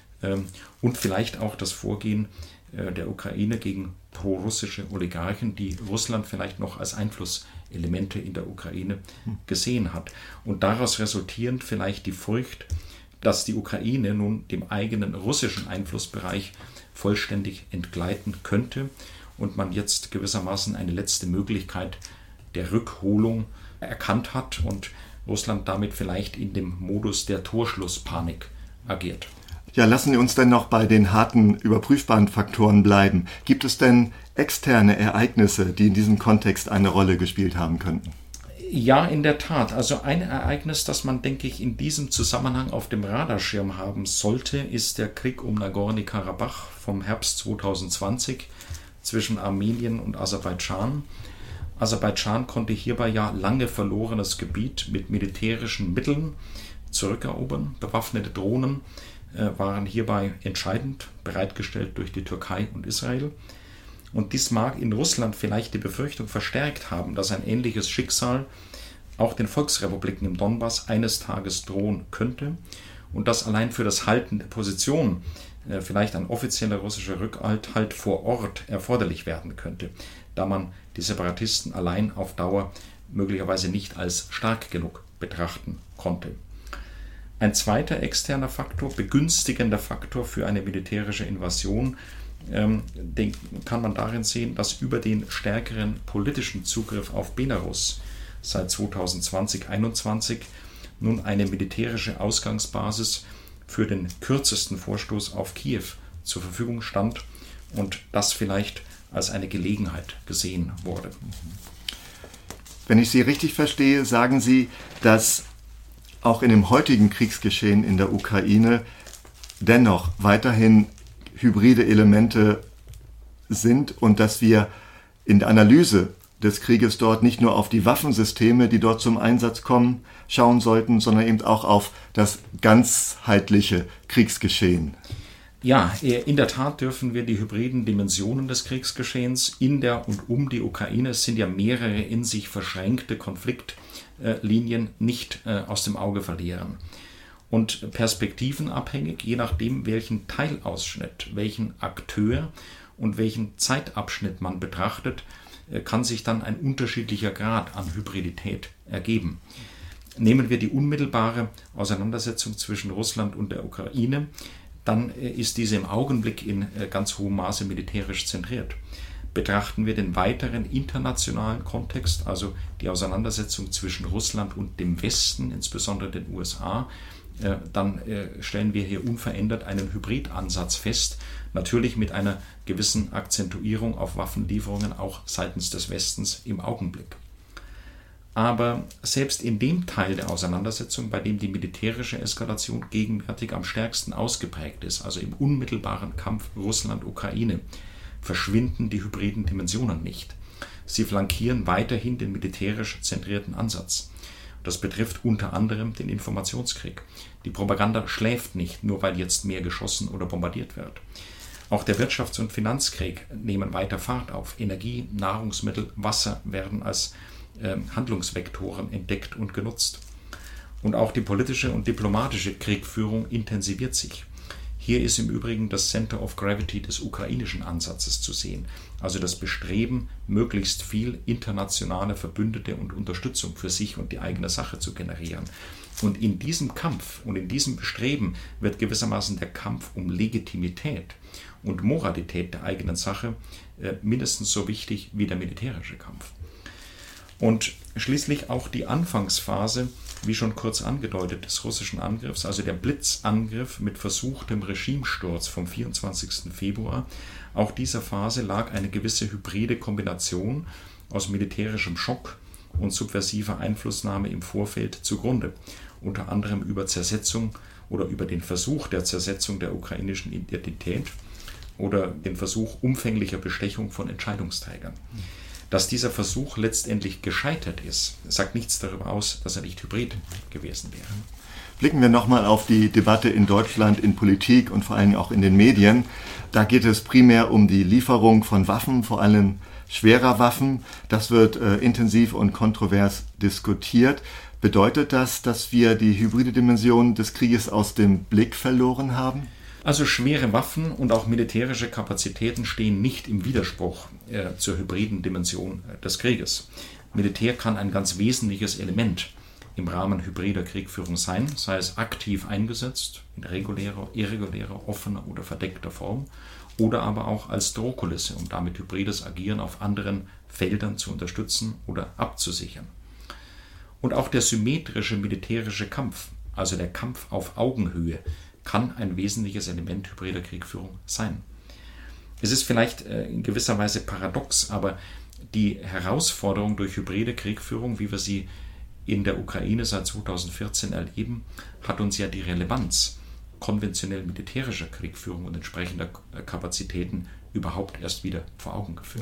Und vielleicht auch das Vorgehen der Ukraine gegen prorussische Oligarchen, die Russland vielleicht noch als Einflusselemente in der Ukraine gesehen hat. Und daraus resultierend vielleicht die Furcht, dass die Ukraine nun dem eigenen russischen Einflussbereich vollständig entgleiten könnte und man jetzt gewissermaßen eine letzte Möglichkeit der Rückholung erkannt hat und Russland damit vielleicht in dem Modus der Torschlusspanik agiert. Ja, lassen Sie uns denn noch bei den harten, überprüfbaren Faktoren bleiben. Gibt es denn externe Ereignisse, die in diesem Kontext eine Rolle gespielt haben könnten? Ja, in der Tat. Also ein Ereignis, das man, denke ich, in diesem Zusammenhang auf dem Radarschirm haben sollte, ist der Krieg um Nagorny-Karabach vom Herbst zweitausendzwanzig zwischen Armenien und Aserbaidschan. Aserbaidschan konnte hierbei ja lange verlorenes Gebiet mit militärischen Mitteln zurückerobern. Bewaffnete Drohnen äh, waren hierbei entscheidend, bereitgestellt durch die Türkei und Israel. Und dies mag in Russland vielleicht die Befürchtung verstärkt haben, dass ein ähnliches Schicksal auch den Volksrepubliken im Donbass eines Tages drohen könnte und dass allein für das Halten der Position äh, vielleicht ein offizieller russischer Rückhalt halt vor Ort erforderlich werden könnte, da man die Separatisten allein auf Dauer möglicherweise nicht als stark genug betrachten konnte. Ein zweiter externer Faktor, begünstigender Faktor für eine militärische Invasion, ähm, den kann man darin sehen, dass über den stärkeren politischen Zugriff auf Belarus seit zweitausendzwanzig einundzwanzig nun eine militärische Ausgangsbasis für den kürzesten Vorstoß auf Kiew zur Verfügung stand und das vielleicht als eine Gelegenheit gesehen wurde. Wenn ich Sie richtig verstehe, sagen Sie, dass auch in dem heutigen Kriegsgeschehen in der Ukraine dennoch weiterhin hybride Elemente sind und dass wir in der Analyse des Krieges dort nicht nur auf die Waffensysteme, die dort zum Einsatz kommen, schauen sollten, sondern eben auch auf das ganzheitliche Kriegsgeschehen. Ja, in der Tat dürfen wir die hybriden Dimensionen des Kriegsgeschehens in der und um die Ukraine, es sind ja mehrere in sich verschränkte Konfliktlinien, nicht aus dem Auge verlieren. Und perspektivenabhängig, je nachdem, welchen Teilausschnitt, welchen Akteur und welchen Zeitabschnitt man betrachtet, kann sich dann ein unterschiedlicher Grad an Hybridität ergeben. Nehmen wir die unmittelbare Auseinandersetzung zwischen Russland und der Ukraine, dann ist diese im Augenblick in ganz hohem Maße militärisch zentriert. Betrachten wir den weiteren internationalen Kontext, also die Auseinandersetzung zwischen Russland und dem Westen, insbesondere den U S A, dann stellen wir hier unverändert einen Hybridansatz fest, natürlich mit einer gewissen Akzentuierung auf Waffenlieferungen auch seitens des Westens im Augenblick. Aber selbst in dem Teil der Auseinandersetzung, bei dem die militärische Eskalation gegenwärtig am stärksten ausgeprägt ist, also im unmittelbaren Kampf Russland-Ukraine, verschwinden die hybriden Dimensionen nicht. Sie flankieren weiterhin den militärisch zentrierten Ansatz. Das betrifft unter anderem den Informationskrieg. Die Propaganda schläft nicht, nur weil jetzt mehr geschossen oder bombardiert wird. Auch der Wirtschafts- und Finanzkrieg nehmen weiter Fahrt auf. Energie, Nahrungsmittel, Wasser werden als äh, Handlungsvektoren entdeckt und genutzt. Und auch die politische und diplomatische Kriegführung intensiviert sich. Hier ist im Übrigen das Center of Gravity des ukrainischen Ansatzes zu sehen, also das Bestreben, möglichst viel internationale Verbündete und Unterstützung für sich und die eigene Sache zu generieren. Und in diesem Kampf und in diesem Bestreben wird gewissermaßen der Kampf um Legitimität und Moralität der eigenen Sache äh, mindestens so wichtig wie der militärische Kampf. Und schließlich auch die Anfangsphase, wie schon kurz angedeutet, des russischen Angriffs, also der Blitzangriff mit versuchtem Regimesturz vom vierundzwanzigsten Februar. Auch dieser Phase lag eine gewisse hybride Kombination aus militärischem Schock und subversiver Einflussnahme im Vorfeld zugrunde, unter anderem über Zersetzung oder über den Versuch der Zersetzung der ukrainischen Identität oder den Versuch umfänglicher Bestechung von Entscheidungsträgern. Dass dieser Versuch letztendlich gescheitert ist, sagt nichts darüber aus, dass er nicht hybrid gewesen wäre. Blicken wir nochmal auf die Debatte in Deutschland, in Politik und vor allem auch in den Medien. Da geht es primär um die Lieferung von Waffen, vor allem schwerer Waffen. Das wird äh, intensiv und kontrovers diskutiert. Bedeutet das, dass wir die hybride Dimension des Krieges aus dem Blick verloren haben? Also schwere Waffen und auch militärische Kapazitäten stehen nicht im Widerspruch äh, zur hybriden Dimension äh, des Krieges. Militär kann ein ganz wesentliches Element im Rahmen hybrider Kriegführung sein, sei es aktiv eingesetzt, in regulärer, irregulärer, offener oder verdeckter Form, oder aber auch als Drohkulisse, um damit hybrides Agieren auf anderen Feldern zu unterstützen oder abzusichern. Und auch der symmetrische militärische Kampf, also der Kampf auf Augenhöhe, kann ein wesentliches Element hybrider Kriegführung sein. Es ist vielleicht in gewisser Weise paradox, aber die Herausforderung durch hybride Kriegführung, wie wir sie in der Ukraine seit zweitausendvierzehn erleben, hat uns ja die Relevanz konventionell militärischer Kriegführung und entsprechender Kapazitäten überhaupt erst wieder vor Augen geführt.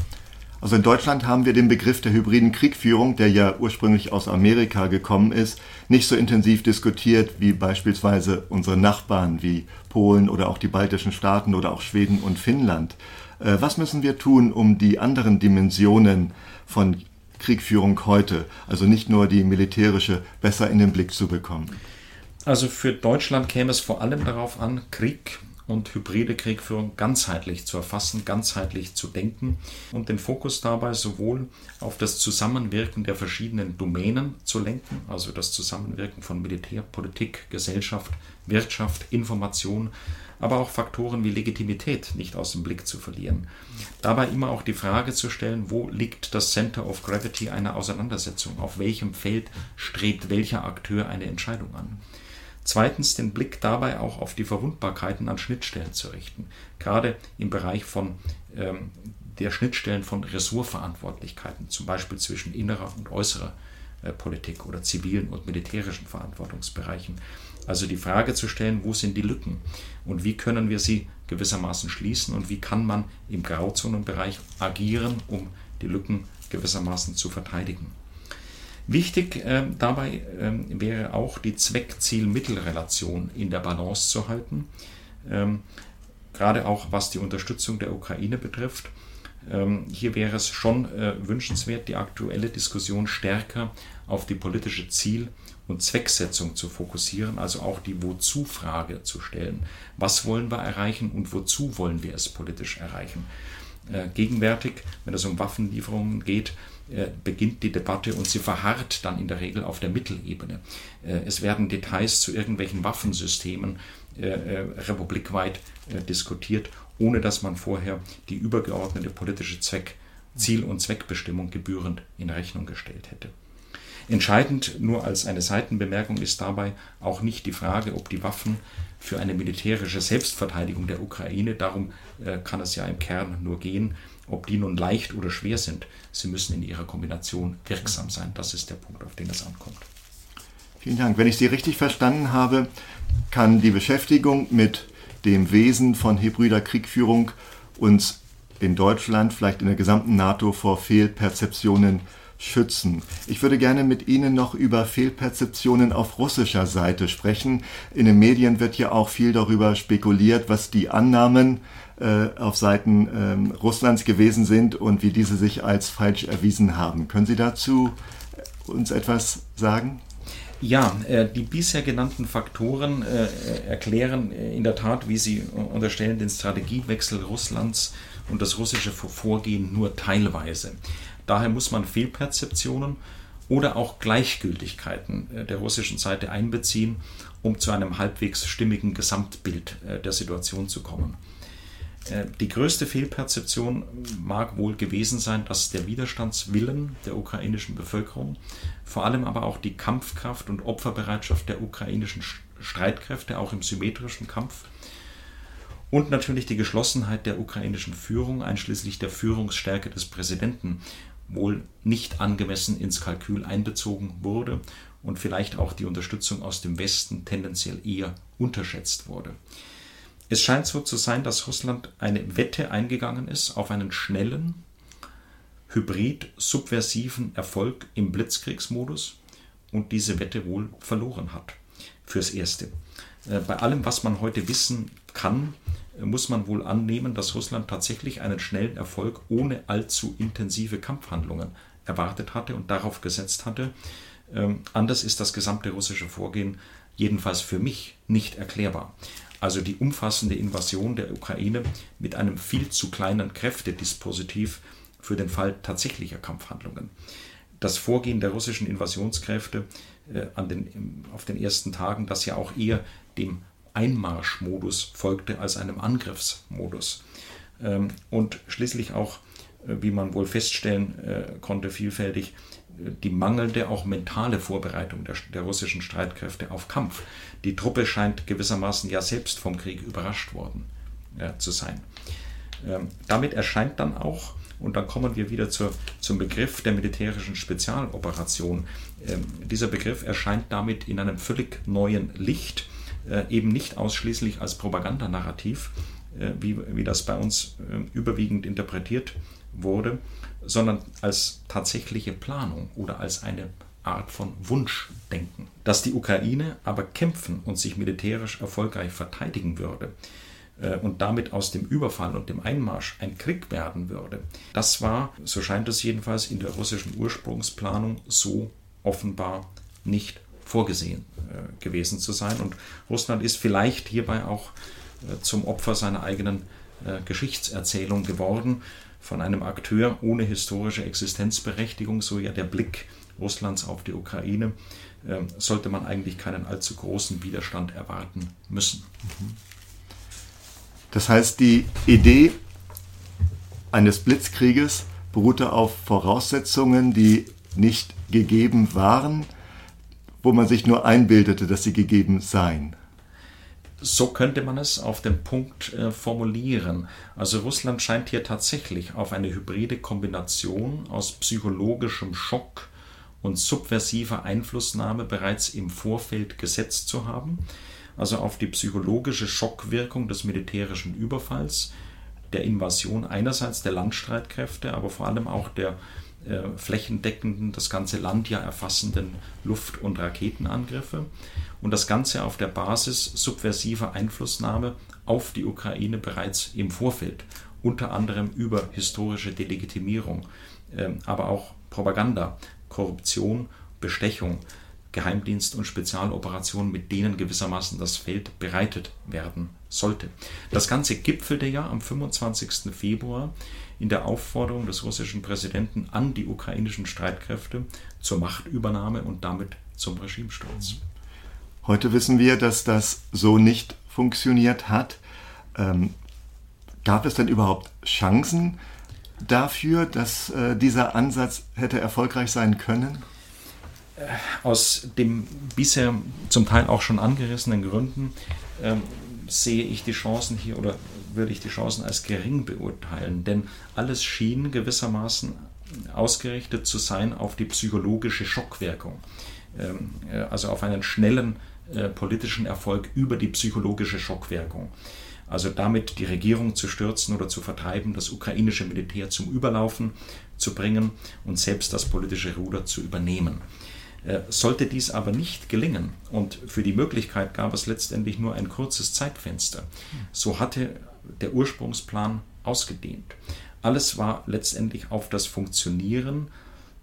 Also in Deutschland haben wir den Begriff der hybriden Kriegführung, der ja ursprünglich aus Amerika gekommen ist, nicht so intensiv diskutiert wie beispielsweise unsere Nachbarn wie Polen oder auch die baltischen Staaten oder auch Schweden und Finnland. Was müssen wir tun, um die anderen Dimensionen von Kriegführung heute, also nicht nur die militärische, besser in den Blick zu bekommen? Also für Deutschland käme es vor allem darauf an, Krieg und hybride Kriegführung ganzheitlich zu erfassen, ganzheitlich zu denken und den Fokus dabei sowohl auf das Zusammenwirken der verschiedenen Domänen zu lenken, also das Zusammenwirken von Militär, Politik, Gesellschaft, Wirtschaft, Information, aber auch Faktoren wie Legitimität nicht aus dem Blick zu verlieren. Dabei immer auch die Frage zu stellen, wo liegt das Center of Gravity einer Auseinandersetzung, auf welchem Feld strebt welcher Akteur eine Entscheidung an. Zweitens den Blick dabei auch auf die Verwundbarkeiten an Schnittstellen zu richten, gerade im Bereich von ähm, der Schnittstellen von Ressortverantwortlichkeiten, zum Beispiel zwischen innerer und äußerer äh, Politik oder zivilen und militärischen Verantwortungsbereichen. Also die Frage zu stellen, wo sind die Lücken und wie können wir sie gewissermaßen schließen und wie kann man im Grauzonenbereich agieren, um die Lücken gewissermaßen zu verteidigen. Wichtig äh, dabei äh, wäre auch die Zweck-Ziel-Mittel-Relation in der Balance zu halten, ähm, gerade auch was die Unterstützung der Ukraine betrifft. Ähm, hier wäre es schon äh, wünschenswert, die aktuelle Diskussion stärker auf die politische Ziel- und Zwecksetzung zu fokussieren, also auch die Wozu-Frage zu stellen. Was wollen wir erreichen und wozu wollen wir es politisch erreichen? Äh, gegenwärtig, wenn es um Waffenlieferungen geht, beginnt die Debatte und sie verharrt dann in der Regel auf der Mittelebene. Es werden Details zu irgendwelchen Waffensystemen äh, republikweit äh, diskutiert, ohne dass man vorher die übergeordnete politische Zweck, Ziel- und Zweckbestimmung gebührend in Rechnung gestellt hätte. Entscheidend nur als eine Seitenbemerkung ist dabei auch nicht die Frage, ob die Waffen für eine militärische Selbstverteidigung der Ukraine, darum äh, kann es ja im Kern nur gehen, ob die nun leicht oder schwer sind. Sie müssen in ihrer Kombination wirksam sein. Das ist der Punkt, auf den es ankommt. Vielen Dank. Wenn ich Sie richtig verstanden habe, kann die Beschäftigung mit dem Wesen von hybrider Kriegführung uns in Deutschland, vielleicht in der gesamten NATO, vor Fehlperzeptionen schützen. Ich würde gerne mit Ihnen noch über Fehlperzeptionen auf russischer Seite sprechen. In den Medien wird ja auch viel darüber spekuliert, was die Annahmen äh, auf Seiten äh, Russlands gewesen sind und wie diese sich als falsch erwiesen haben. Können Sie dazu uns etwas sagen? Ja, die bisher genannten Faktoren erklären in der Tat, wie Sie unterstellen, den Strategiewechsel Russlands und das russische Vorgehen nur teilweise. Daher muss man Fehlperzeptionen oder auch Gleichgültigkeiten der russischen Seite einbeziehen, um zu einem halbwegs stimmigen Gesamtbild der Situation zu kommen. Die größte Fehlperzeption mag wohl gewesen sein, dass der Widerstandswillen der ukrainischen Bevölkerung, vor allem aber auch die Kampfkraft und Opferbereitschaft der ukrainischen Streitkräfte, auch im symmetrischen Kampf, und natürlich die Geschlossenheit der ukrainischen Führung, einschließlich der Führungsstärke des Präsidenten, wohl nicht angemessen ins Kalkül einbezogen wurde und vielleicht auch die Unterstützung aus dem Westen tendenziell eher unterschätzt wurde. Es scheint so zu sein, dass Russland eine Wette eingegangen ist auf einen schnellen, hybrid-subversiven Erfolg im Blitzkriegsmodus und diese Wette wohl verloren hat. Fürs Erste. Bei allem, was man heute wissen kann, muss man wohl annehmen, dass Russland tatsächlich einen schnellen Erfolg ohne allzu intensive Kampfhandlungen erwartet hatte und darauf gesetzt hatte. Ähm, anders ist das gesamte russische Vorgehen jedenfalls für mich nicht erklärbar. Also die umfassende Invasion der Ukraine mit einem viel zu kleinen Kräftedispositiv für den Fall tatsächlicher Kampfhandlungen. Das Vorgehen der russischen Invasionskräfte äh, an den, auf den ersten Tagen, das ja auch eher dem Einmarschmodus folgte als einem Angriffsmodus. Ähm, und schließlich auch, äh, wie man wohl feststellen äh, konnte, vielfältig, die mangelnde, auch mentale Vorbereitung der, der russischen Streitkräfte auf Kampf. Die Truppe scheint gewissermaßen ja selbst vom Krieg überrascht worden ja, zu sein. Ähm, damit erscheint dann auch, und dann kommen wir wieder zur, zum Begriff der militärischen Spezialoperation, ähm, dieser Begriff erscheint damit in einem völlig neuen Licht, äh, eben nicht ausschließlich als Propagandanarrativ, äh, wie, wie das bei uns äh, überwiegend interpretiert wurde, sondern als tatsächliche Planung oder als eine Art von Wunschdenken. Dass die Ukraine aber kämpfen und sich militärisch erfolgreich verteidigen würde äh, und damit aus dem Überfall und dem Einmarsch ein Krieg werden würde, das war, so scheint es jedenfalls, in der russischen Ursprungsplanung so offenbar nicht vorgesehen äh, gewesen zu sein. Und Russland ist vielleicht hierbei auch äh, zum Opfer seiner eigenen äh, Geschichtserzählung geworden, von einem Akteur ohne historische Existenzberechtigung, so ja der Blick Russlands auf die Ukraine, äh, sollte man eigentlich keinen allzu großen Widerstand erwarten müssen. Das heißt, die Idee eines Blitzkrieges beruhte auf Voraussetzungen, die nicht gegeben waren, wo man sich nur einbildete, dass sie gegeben seien. So könnte man es auf den Punkt äh, formulieren. Also Russland scheint hier tatsächlich auf eine hybride Kombination aus psychologischem Schock und subversiver Einflussnahme bereits im Vorfeld gesetzt zu haben. Also auf die psychologische Schockwirkung des militärischen Überfalls, der Invasion einerseits der Landstreitkräfte, aber vor allem auch der äh, flächendeckenden, das ganze Land ja erfassenden Luft- und Raketenangriffe. Und das Ganze auf der Basis subversiver Einflussnahme auf die Ukraine bereits im Vorfeld, unter anderem über historische Delegitimierung, äh, aber auch Propaganda, Korruption, Bestechung, Geheimdienst- und Spezialoperationen, mit denen gewissermaßen das Feld bereitet werden sollte. Das Ganze gipfelte ja am fünfundzwanzigsten Februar in der Aufforderung des russischen Präsidenten an die ukrainischen Streitkräfte zur Machtübernahme und damit zum Regimesturz. Heute wissen wir, dass das so nicht funktioniert hat. Ähm, gab es denn überhaupt Chancen dafür, dass äh, dieser Ansatz hätte erfolgreich sein können? Aus den bisher zum Teil auch schon angerissenen Gründen ähm, sehe ich die Chancen hier oder würde ich die Chancen als gering beurteilen, denn alles schien gewissermaßen ausgerichtet zu sein auf die psychologische Schockwirkung, ähm, also auf einen schnellen äh, politischen Erfolg über die psychologische Schockwirkung. Also damit die Regierung zu stürzen oder zu vertreiben, das ukrainische Militär zum Überlaufen zu bringen und selbst das politische Ruder zu übernehmen. Sollte dies aber nicht gelingen, und für die Möglichkeit gab es letztendlich nur ein kurzes Zeitfenster, so hatte der Ursprungsplan ausgedehnt. Alles war letztendlich auf das Funktionieren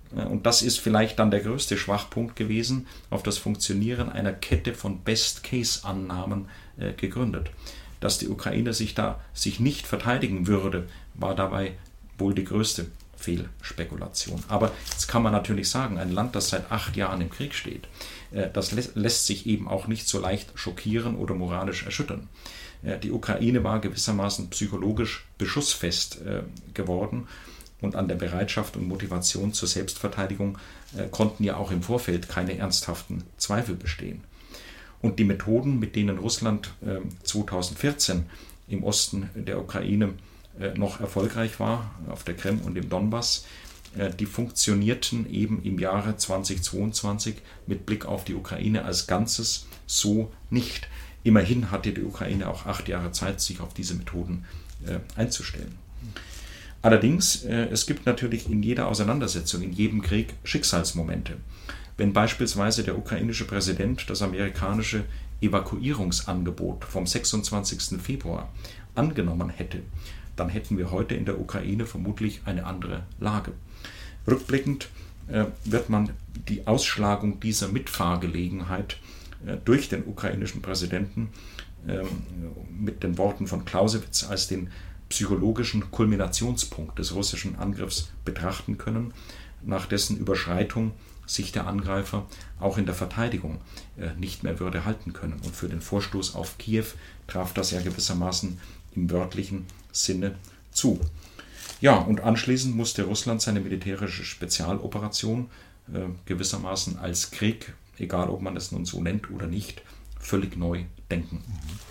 Und das ist vielleicht dann der größte Schwachpunkt gewesen, auf das Funktionieren einer Kette von Best-Case-Annahmen äh, gegründet. Dass die Ukraine sich da sich nicht verteidigen würde, war dabei wohl die größte Fehlspekulation. Aber jetzt kann man natürlich sagen, ein Land, das seit acht Jahren im Krieg steht, äh, das lä- lässt sich eben auch nicht so leicht schockieren oder moralisch erschüttern. Äh, die Ukraine war gewissermaßen psychologisch beschussfest äh, geworden. Und an der Bereitschaft und Motivation zur Selbstverteidigung äh, konnten ja auch im Vorfeld keine ernsthaften Zweifel bestehen. Und die Methoden, mit denen Russland äh, zweitausendvierzehn im Osten der Ukraine äh, noch erfolgreich war, auf der Krim und im Donbass, äh, die funktionierten eben im Jahre zweitausendzweiundzwanzig mit Blick auf die Ukraine als Ganzes so nicht. Immerhin hatte die Ukraine auch acht Jahre Zeit, sich auf diese Methoden äh, einzustellen. Allerdings, äh, es gibt natürlich in jeder Auseinandersetzung, in jedem Krieg Schicksalsmomente. Wenn beispielsweise der ukrainische Präsident das amerikanische Evakuierungsangebot vom sechsundzwanzigsten Februar angenommen hätte, dann hätten wir heute in der Ukraine vermutlich eine andere Lage. Rückblickend äh, wird man die Ausschlagung dieser Mitfahrgelegenheit äh, durch den ukrainischen Präsidenten äh, mit den Worten von Clausewitz als den psychologischen Kulminationspunkt des russischen Angriffs betrachten können, nach dessen Überschreitung sich der Angreifer auch in der Verteidigung äh, nicht mehr würde halten können. Und für den Vorstoß auf Kiew traf das ja gewissermaßen im wörtlichen Sinne zu. Ja, und anschließend musste Russland seine militärische Spezialoperation äh, gewissermaßen als Krieg, egal ob man es nun so nennt oder nicht, völlig neu denken.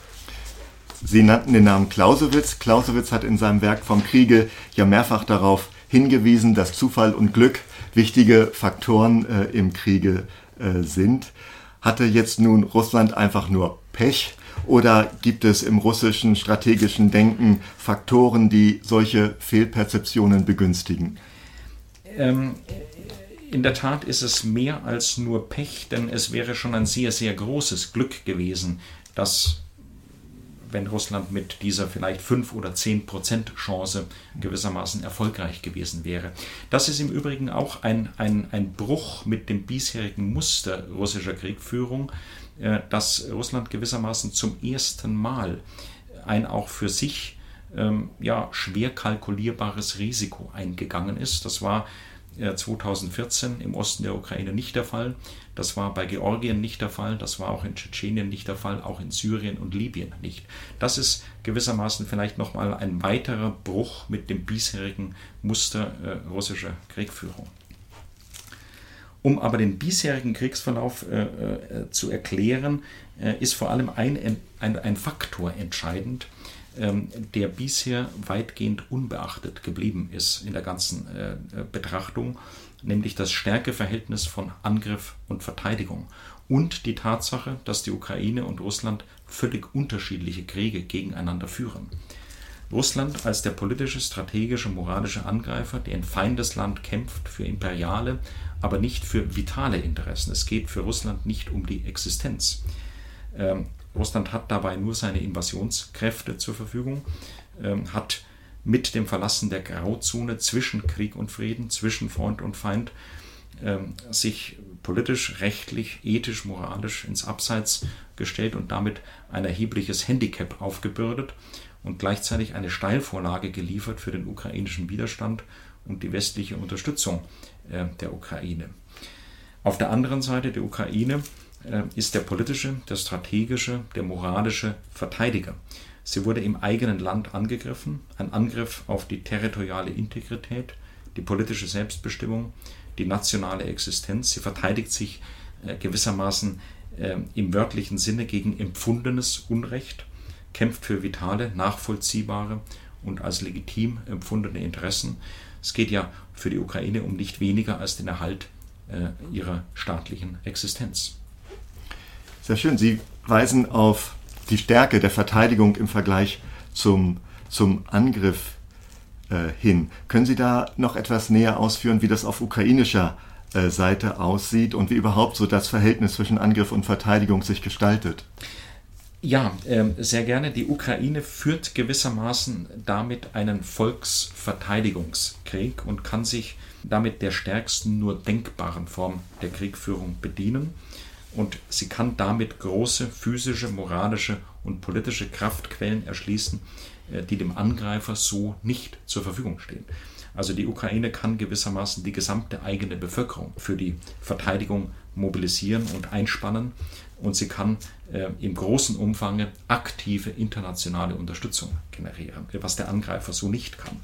Sie nannten den Namen Clausewitz. Clausewitz hat in seinem Werk vom Kriege ja mehrfach darauf hingewiesen, dass Zufall und Glück wichtige Faktoren äh, im Kriege äh, sind. Hatte jetzt nun Russland einfach nur Pech oder gibt es im russischen strategischen Denken Faktoren, die solche Fehlperzeptionen begünstigen? Ähm, in der Tat ist es mehr als nur Pech, denn es wäre schon ein sehr, sehr großes Glück gewesen, dass wenn Russland mit dieser vielleicht fünf oder zehn Prozent Chance gewissermaßen erfolgreich gewesen wäre. Das ist im Übrigen auch ein, ein, ein Bruch mit dem bisherigen Muster russischer Kriegführung, äh, dass Russland gewissermaßen zum ersten Mal ein auch für sich ähm, ja, schwer kalkulierbares Risiko eingegangen ist. Das war äh, zweitausendvierzehn im Osten der Ukraine nicht der Fall. Das war bei Georgien nicht der Fall, das war auch in Tschetschenien nicht der Fall, auch in Syrien und Libyen nicht. Das ist gewissermaßen vielleicht nochmal ein weiterer Bruch mit dem bisherigen Muster äh, russischer Kriegführung. Um aber den bisherigen Kriegsverlauf äh, äh, zu erklären, äh, ist vor allem ein, ein, ein Faktor entscheidend, ähm, der bisher weitgehend unbeachtet geblieben ist in der ganzen äh, Betrachtung, nämlich das Stärkeverhältnis von Angriff und Verteidigung und die Tatsache, dass die Ukraine und Russland völlig unterschiedliche Kriege gegeneinander führen. Russland als der politische, strategische, moralische Angreifer, der in Feindesland kämpft für imperiale, aber nicht für vitale Interessen. Es geht für Russland nicht um die Existenz. Ähm, Russland hat dabei nur seine Invasionskräfte zur Verfügung, ähm, hat mit dem Verlassen der Grauzone zwischen Krieg und Frieden, zwischen Freund und Feind, ähm, sich politisch, rechtlich, ethisch, moralisch ins Abseits gestellt und damit ein erhebliches Handicap aufgebürdet und gleichzeitig eine Steilvorlage geliefert für den ukrainischen Widerstand und die westliche Unterstützung äh, der Ukraine. Auf der anderen Seite der Ukraine äh, ist der politische, der strategische, der moralische Verteidiger. Sie wurde im eigenen Land angegriffen, ein Angriff auf die territoriale Integrität, die politische Selbstbestimmung, die nationale Existenz. Sie verteidigt sich äh, gewissermaßen äh, im wörtlichen Sinne gegen empfundenes Unrecht, kämpft für vitale, nachvollziehbare und als legitim empfundene Interessen. Es geht ja für die Ukraine um nicht weniger als den Erhalt äh, ihrer staatlichen Existenz. Sehr schön. Sie weisen auf die Stärke der Verteidigung im Vergleich zum, zum Angriff äh, hin. Können Sie da noch etwas näher ausführen, wie das auf ukrainischer äh, Seite aussieht und wie überhaupt so das Verhältnis zwischen Angriff und Verteidigung sich gestaltet? Ja, äh, sehr gerne. Die Ukraine führt gewissermaßen damit einen Volksverteidigungskrieg und kann sich damit der stärksten nur denkbaren Form der Kriegführung bedienen und sie kann damit große physische, moralische und politische Kraftquellen erschließen, die dem Angreifer so nicht zur Verfügung stehen. Also die Ukraine kann gewissermaßen die gesamte eigene Bevölkerung für die Verteidigung mobilisieren und einspannen und sie kann äh, im großen Umfang aktive internationale Unterstützung generieren, was der Angreifer so nicht kann.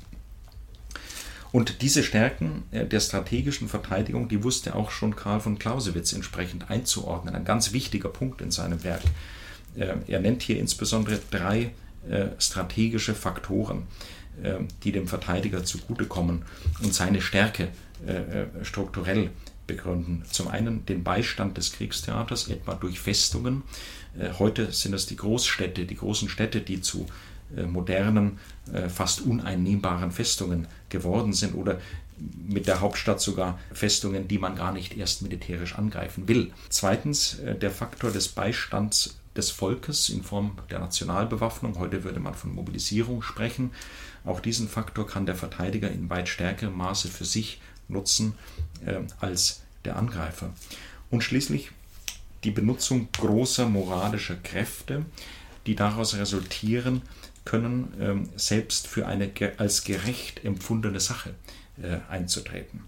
Und diese Stärken äh, der strategischen Verteidigung, die wusste auch schon Karl von Clausewitz entsprechend einzuordnen. Ein ganz wichtiger Punkt in seinem Werk. Äh, er nennt hier insbesondere drei äh, strategische Faktoren, äh, die dem Verteidiger zugutekommen und seine Stärke äh, strukturell begründen. Zum einen den Beistand des Kriegstheaters, etwa durch Festungen. Heute sind es die Großstädte, die großen Städte, die zu modernen, fast uneinnehmbaren Festungen geworden sind oder mit der Hauptstadt sogar Festungen, die man gar nicht erst militärisch angreifen will. Zweitens der Faktor des Beistands des Volkes in Form der Nationalbewaffnung. Heute würde man von Mobilisierung sprechen. Auch diesen Faktor kann der Verteidiger in weit stärkerem Maße für sich nutzen äh, als der Angreifer. Und schließlich die Benutzung großer moralischer Kräfte, die daraus resultieren können, äh, selbst für eine ge- als gerecht empfundene Sache äh, einzutreten.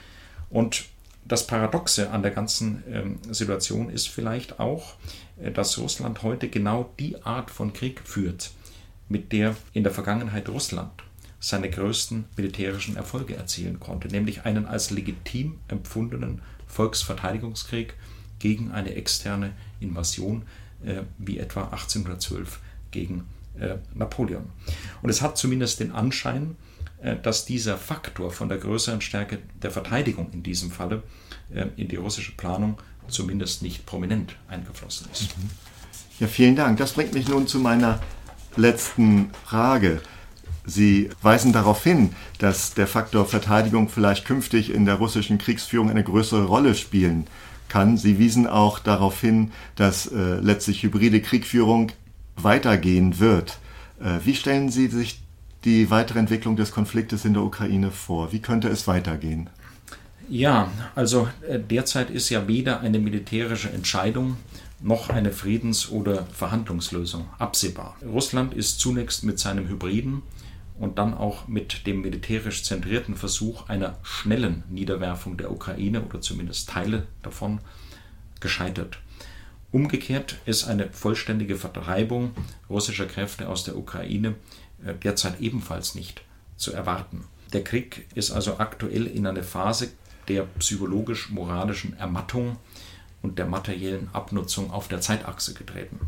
Und das Paradoxe an der ganzen äh, Situation ist vielleicht auch, äh, dass Russland heute genau die Art von Krieg führt, mit der in der Vergangenheit Russland seine größten militärischen Erfolge erzielen konnte, nämlich einen als legitim empfundenen Volksverteidigungskrieg gegen eine externe Invasion, äh, wie etwa achtzehnhundertzwölf gegen äh, Napoleon. Und es hat zumindest den Anschein, äh, dass dieser Faktor von der größeren Stärke der Verteidigung in diesem Falle äh, in die russische Planung zumindest nicht prominent eingeflossen ist. Ja, vielen Dank. Das bringt mich nun zu meiner letzten Frage. Sie weisen darauf hin, dass der Faktor Verteidigung vielleicht künftig in der russischen Kriegsführung eine größere Rolle spielen kann. Sie wiesen auch darauf hin, dass äh, letztlich hybride Kriegführung weitergehen wird. Äh, wie stellen Sie sich die weitere Entwicklung des Konfliktes in der Ukraine vor? Wie könnte es weitergehen? Ja, also äh, derzeit ist ja weder eine militärische Entscheidung noch eine Friedens- oder Verhandlungslösung absehbar. Russland ist zunächst mit seinem Hybriden und dann auch mit dem militärisch zentrierten Versuch einer schnellen Niederwerfung der Ukraine oder zumindest Teile davon gescheitert. Umgekehrt ist eine vollständige Vertreibung russischer Kräfte aus der Ukraine derzeit ebenfalls nicht zu erwarten. Der Krieg ist also aktuell in eine Phase der psychologisch-moralischen Ermattung und der materiellen Abnutzung auf der Zeitachse getreten.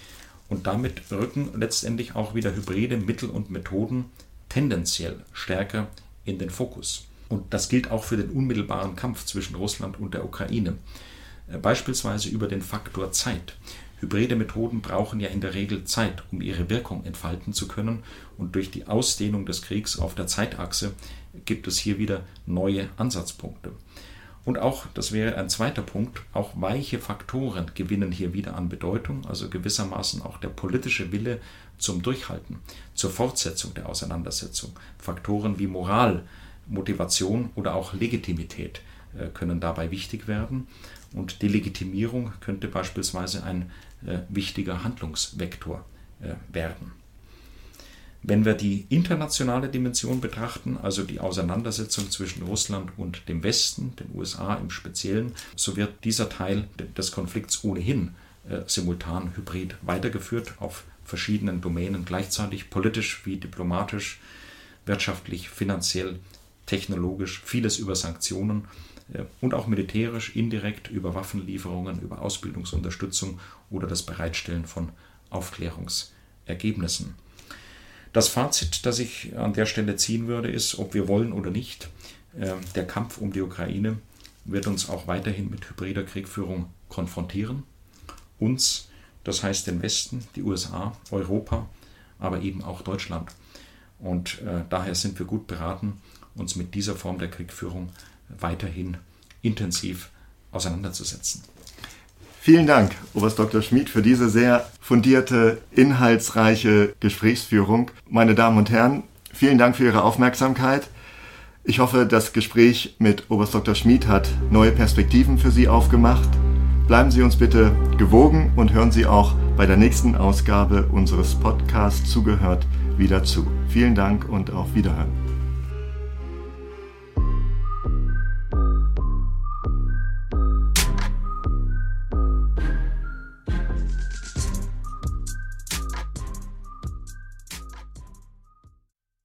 Und damit rücken letztendlich auch wieder hybride Mittel und Methoden tendenziell stärker in den Fokus. Und das gilt auch für den unmittelbaren Kampf zwischen Russland und der Ukraine. Beispielsweise über den Faktor Zeit. Hybride Methoden brauchen ja in der Regel Zeit, um ihre Wirkung entfalten zu können. Und durch die Ausdehnung des Kriegs auf der Zeitachse gibt es hier wieder neue Ansatzpunkte. Und auch, das wäre ein zweiter Punkt, auch weiche Faktoren gewinnen hier wieder an Bedeutung, also gewissermaßen auch der politische Wille zum Durchhalten, zur Fortsetzung der Auseinandersetzung. Faktoren wie Moral, Motivation oder auch Legitimität äh, können dabei wichtig werden. Und die Legitimierung könnte beispielsweise ein äh, wichtiger Handlungsvektor äh, werden. Wenn wir die internationale Dimension betrachten, also die Auseinandersetzung zwischen Russland und dem Westen, den U S A im Speziellen, so wird dieser Teil des Konflikts ohnehin äh, simultan hybrid weitergeführt auf verschiedenen Domänen gleichzeitig, politisch wie diplomatisch, wirtschaftlich, finanziell, technologisch, vieles über Sanktionen äh, und auch militärisch, indirekt über Waffenlieferungen, über Ausbildungsunterstützung oder das Bereitstellen von Aufklärungsergebnissen. Das Fazit, das ich an der Stelle ziehen würde, ist, ob wir wollen oder nicht, äh, der Kampf um die Ukraine wird uns auch weiterhin mit hybrider Kriegführung konfrontieren. Uns, das heißt den Westen, die U S A, Europa, aber eben auch Deutschland. Und äh, daher sind wir gut beraten, uns mit dieser Form der Kriegführung weiterhin intensiv auseinanderzusetzen. Vielen Dank, Oberst Doktor Schmid, für diese sehr fundierte, inhaltsreiche Gesprächsführung. Meine Damen und Herren, vielen Dank für Ihre Aufmerksamkeit. Ich hoffe, das Gespräch mit Oberst Doktor Schmid hat neue Perspektiven für Sie aufgemacht. Bleiben Sie uns bitte gewogen und hören Sie auch bei der nächsten Ausgabe unseres Podcasts Zugehört wieder zu. Vielen Dank und auf Wiederhören.